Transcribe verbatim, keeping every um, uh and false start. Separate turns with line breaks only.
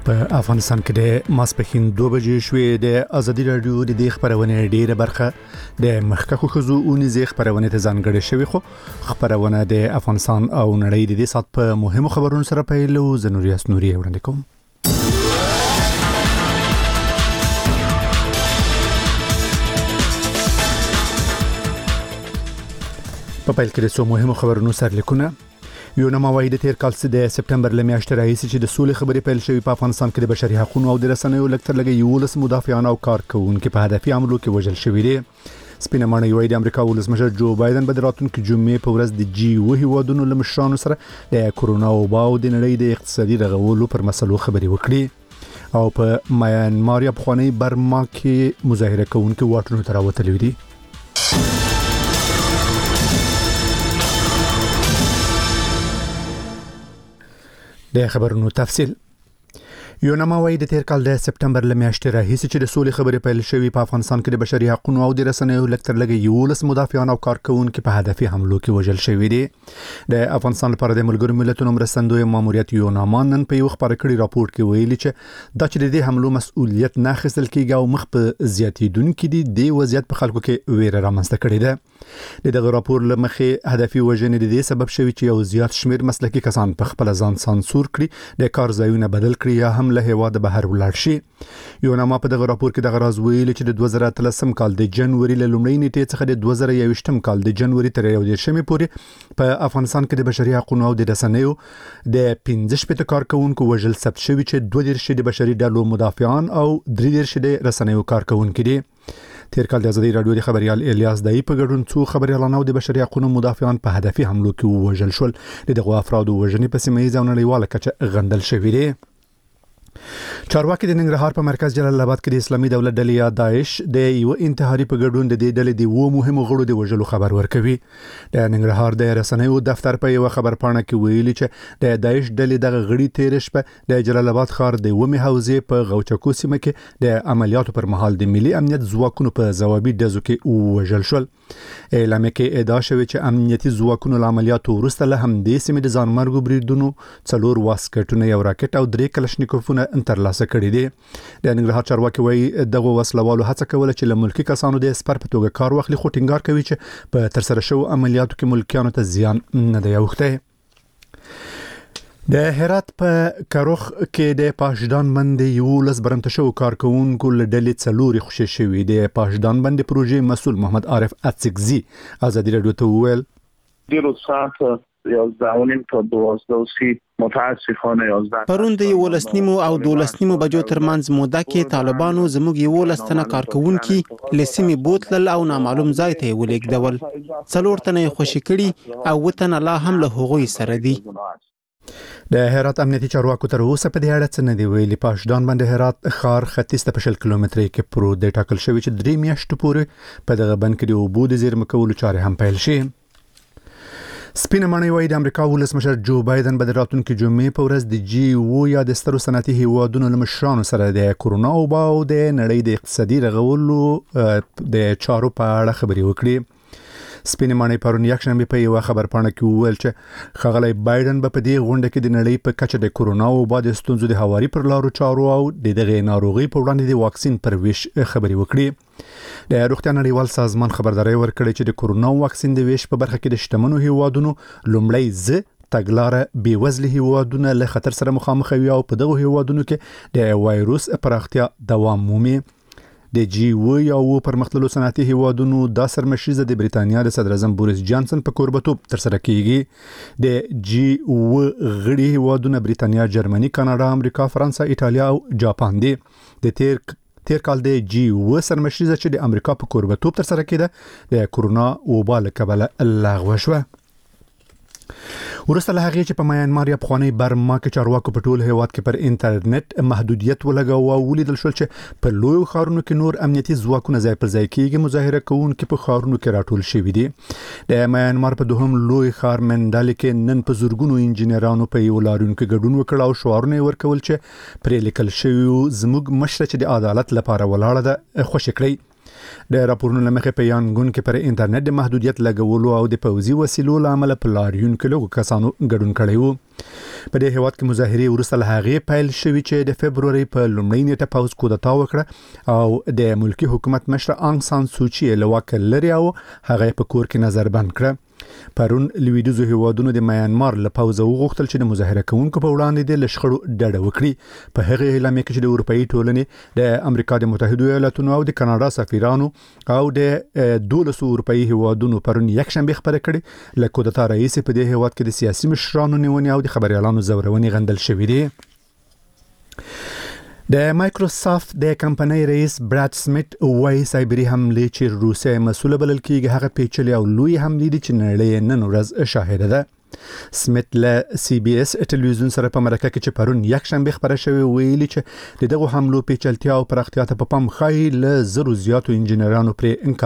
په افغانستان کې د ماسپښین دوه بجې شوې د ازادي رادیو د دې خبرونه ډیره برخه د مخکخو خزو اونې زی خبرونه ته ځانګړې شوې خو خبرونه د افغانستان او نړۍ د دې سات په مهمو خبرونو سره پیلو زنوریاس نوري وړاندې کوم. په پیل کې د څو مهمو خبرونو سره لیکونه یو نما وایي د تیر کال د سپټمبر لمیاشتې راهیسې چې د سولې خبرې پیل شوې په افغانستان کې د بشري حقوقو او د رسنیو لکتر لګي یو لس مدافعان او کارکونکو په هدفي عملو کې وژل شوي دي. سپینه مانه وایي د امریکا ولسمشر جو بایدن په راتلونکي جمعې په ورځ د جی اوه هیوادونو له مشرانو سره د کورونا وبا او د نړۍ د اقتصادي رغولو پر مسلو خبرې وکړي او په میانمار یا افغاني برما کې مظاهره کوونکو واټونو ته راوتلي دي. د خبرونو تفصیل یو نما وایي د تیر کال د سپټمبر لمیاشتې راهیسې چې د سولې خبرې پیل شوې په افغانستان کې د بشري حقوقو او د رسنیو لکتر لګي یو لس مدافعان او کارکونکو په هدفي حملو کې وژل شوي دي. د افغانستان لپاره د ملګرو ملتونو مرستندوی ماموریت یو نما نن په یو خبري کړي راپور کې ویلي چې د چې د حملو مسؤلیت نه اخیستل کیږي او مخ په زیاتیدونکو دي د وضعیت په خلکو کې ویره رامنځته کړې ده. دغه راپور لمخې هدفي وژنې د دې سبب شوی چې یو زیات شمیر مسلکي کسان په خپل ځان سانسور کړي د کار ځایونه بدل کړي یا هم له هوا د بهر ولاړ شي. یو نما په دغه راپور کې دغه راز ویلي چې د دوه زره اتلسم کال د جنوري له لومړۍ نیټې څخه د دوه زره یوویشتم کال د جنوري تر یو دیرشمې پورې په افغانستان کې د بشري حقوقو او د رسنیو د پنځه شپږ کارکونکو وژل ثبت شوی چې دوه دیرش د بشري ډلو مدافعان او درې دیرش د رسنیو کارکونکو دي. تیر کال د ازادي رادیو د خبريال الیاس دای په ګډون څو خبريالانو د بشري حقوقو مدافعان په هدفي حملو کې وژل شول. دغه افراد وژنې په سیمه ییز او نړیواله کچه غندل شوی دي. چارواکي د ننګرهار په مرکز جلال آباد کې د اسلامي دولت ډلې یا داعش د یو انتحاري په ګډون د دې ډلې د وو مهمو غړو د وژلو خبر ورکوي. د ننګرهار د رسنیو دفتر په یو خبر پاڼه کې ویلي چې د داعش ډلې دغه غړي تیر شپه د جلال آباد ښار د ومه حوزې په غوچکو سیمه کې د عملیاتو پر مهال د ملي امنیت ځواکونو په ځوابي ډزو کې وژل شول. اعلان کې ادعا شوی چې امنیتي ځواکونو له عملیاتو وروسته له همدې سیمې د ځانمرګو بریدونو څلور واسکټونه یو راکټ او درې کلشنیکوفونه ترلاسه کړي دي. د ننګرهار چارواکي وایي دغه وسلوالو هڅه کوله چې له ملکی کسانو د سپر په توګه کار واخلي خو ټینګار کوي چې په ترسره شو عملیاتو کې ملکیانو ته زیان نه دی اوښتی. د هرات په کاروخ کې د پاشدان باندې یو لس برمته شو کارکونکو له ډلې څلوري خوشي شوی د پاشدان باندې پروژې مسؤل محمد عارف اتسکزي ازادي رادیو ته ویل
دیرو ساعت یازده و نیم تا دوازده و سی متاسفانه یازده
پرون د یولس نیمو او دولس نیمو بجو ترمنځ موده کې طالبانو زموږ یولس تنه کارکونکي لسیمې بوتلل او نامعلوم ځای ته ولېږدول. څلور تنه خوشي کړي او وتنه لا هم له هغوی سره دي.
د هرات امنیتي چارواکو تر اوسه په دې اړه څه نه دی ویلي. پاشدان باندې هرات ښار ختیځ ته په شل کیلومترۍ کې پروت دی. ټاکل شوی چې درې میاشتې پورې په دغه بند کې د اوبو د زیرمه کولو چارې هم پیل شي. سپینه مانه وایي د امریکا ولسمشر جو بایدن به د راتلونکي جمعې په ورځ د جی اوه یا د سترو صنعتي هیوادونو له مشرانو سره د کورونا وبا او د نړۍ د اقتصادي رغولو د چارو په اړه خبرې وکړي. سپینه مانه پرون یکشنبه په یو خبر پاڼه کې وویل چې ښاغلی بایدن به په دې غونډه کې د نړۍ په کچه د کورونا وبا د ستونزو د هواري پر لارو چارو او د دغه ناروغي په وړاندې د واکسین پر ویش خبرې وکړي. د روغتیا نړیوال سازمان خبرداري ورکړي چې د کورونا واکسین د ویش په برخه کې د شتمنو هیوادونو لومړی ز تګلارې بیوزله هیوادونه له خطر سره مخامخ وي او په دغه هیوادونو کې د وایروس پراختیا دوام مومي. د جی اوه یا و پرمختللو صنعتي هیوادونو د سرمشيزه د بریتانیا د صدر اعظم بوریس جانسن په کوربتوب تر سره کیږي. د جی اوه غړي هیوادونه بریتانیا، جرمني، کاناډا، امریکا، فرانسه، ایتالیا او جاپان دي. د تیر تیر کال د جی اوه سرمشيزه چې د امریکا په کوربتوب تر سره کېده د کورونا وبا له کبله لغوه شوه. ورسته له هغه چې په میانمار یا افغاني برما کې چارواکو په ټول هیواد کې پر انټرنیټ محدودیت ولګاوه او ولیدل شول چې په لوی ښارونو کې نور امنیتي ځواکونه ځای پر ځای کېږي. مظاهره کوونکي په ښارونو کې راټول شوي دي. د میانمار په دوهم لوی ښار منډال کې نن په زورګونو انجنیرانو په یو لارونکو ګډون وکړ او شعارونه ورکول چې پرې لیکل شوی زموږ مشره چې د عدالت لپاره ولاړه ده خوشی کړی. د راپورونو لمخې په یانګون کې پر انټرنیټ د محدودیت لګولو او د پوځي وسیلو لامل په لاریون کې لږ کسانو ګډون کړی وو. په دې هیواد کې مظاهرې وروسته له هغې پیل شوې چې د فبروري په لومړۍ نیټه پوځ کودتا وکړه او د ملکی حکومت مشر آنګ سان سوچي له واک لري او هغه په کور کې نظر بند کړ. پرون لویدیځو هیوادونو د میانمار له پوځه وغوښتل چې د مظاهره کوونکو په وړاندې د لشخړو ډډه وکړي. په هغه اعلامیه کې چې د اروپאי ټولنې د امریکا د متحده ایالاتونو او د کاناډا سفیرانو او د دولسو اروپאי هیوادونو پرون یکشنبه خبره کړې له کودتا رئیس په دې هیواد کې د سیاسي مشرانو نیونې او د خبريالانو زورونې غندل شوې دي. د مایکروسافت د کمپنۍ رئیس براد سمیت وایي سایبری حمله چې روسیه مسؤل بلل کېږي هغه پیچلې او لوی حمله دي چې نړۍ نن ورځ شاهده ده. سمیت له سی بي اس ټلویزیون سره په مرکه کې چې پرون یکشنبه خبره شوې ویلي چې دغه حملو پیچلتیا او پراختیا ته په پام خای له زرو زیاتو انجنیرانو پر انکار